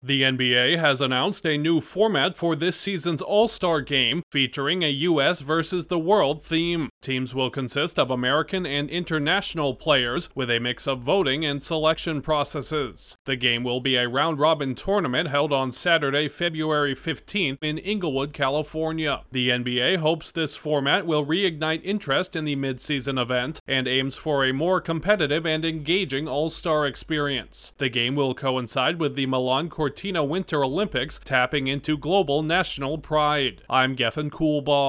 The NBA has announced a new format for this season's All-Star Game, featuring a US versus the world theme. Teams will consist of American and international players, with a mix of voting and selection processes. The game will be a round-robin tournament held on Saturday, February 15th in Inglewood, California. The NBA hopes this format will reignite interest in the mid-season event and aims for a more competitive and engaging All-Star experience. The game will coincide with the Milan Cortina Winter Olympics, tapping into global national pride. I'm Gethin Coolball.